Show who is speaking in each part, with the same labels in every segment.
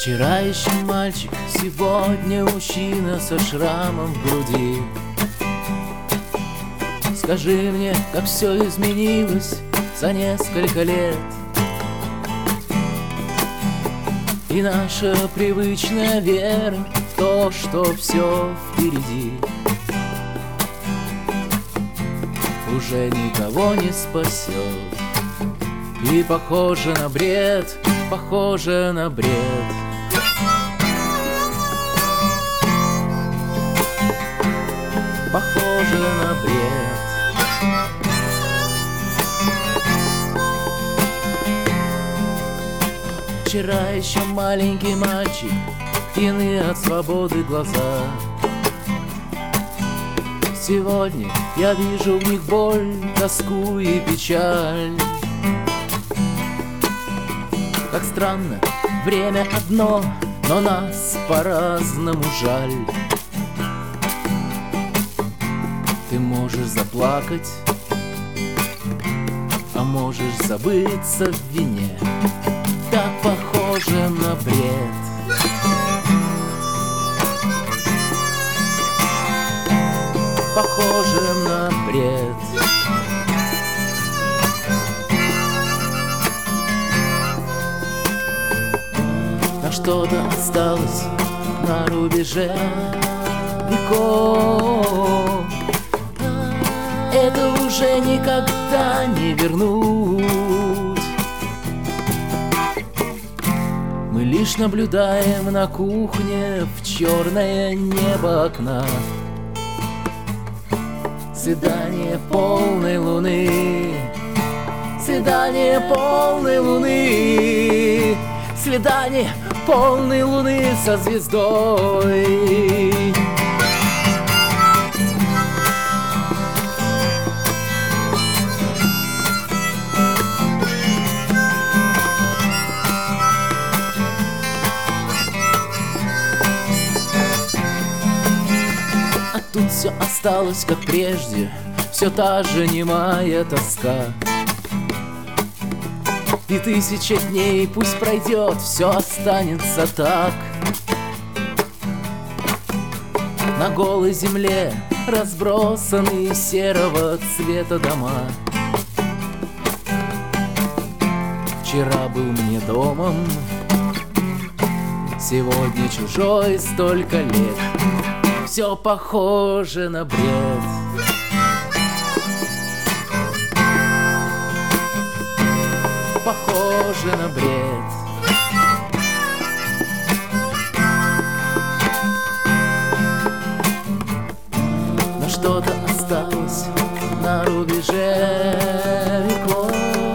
Speaker 1: Вчера еще мальчик, сегодня мужчина со шрамом в груди. Скажи мне, как все изменилось за несколько лет, и наша привычная вера в то, что все впереди, уже никого не спасет. И похоже на бред, похоже на бред. Похоже на бред. Вчера еще маленький мальчик, пьяные от свободы глаза. Сегодня я вижу в них боль, тоску и печаль. Как странно, время одно, но нас по-разному жаль. Ты можешь заплакать, а можешь забыться в вине. Так похоже на бред. Похоже на бред. Но что-то осталось на рубеже веков. Это уже никогда не вернуть. Мы лишь наблюдаем на кухне в черное небо окна свидание полной луны, свидание полной луны, свидание полной луны со звездой. Тут все осталось как прежде, все та же немая тоска. И 1000 дней пусть пройдет, все останется так. На голой земле разбросаны серого цвета дома. Вчера был мне домом, сегодня чужой столько лет. Все похоже на бред. Похоже на бред. Но что-то осталось на рубеже веков.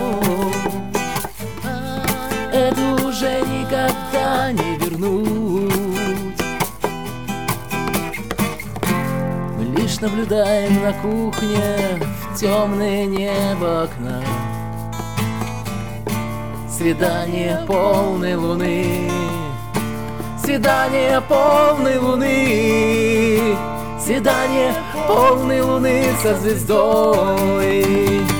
Speaker 1: Это уже никогда не вернуть. Лишь наблюдаем на кухне в темное небо окна свидание полной луны, свидание полной луны, свидание полной луны со звездой.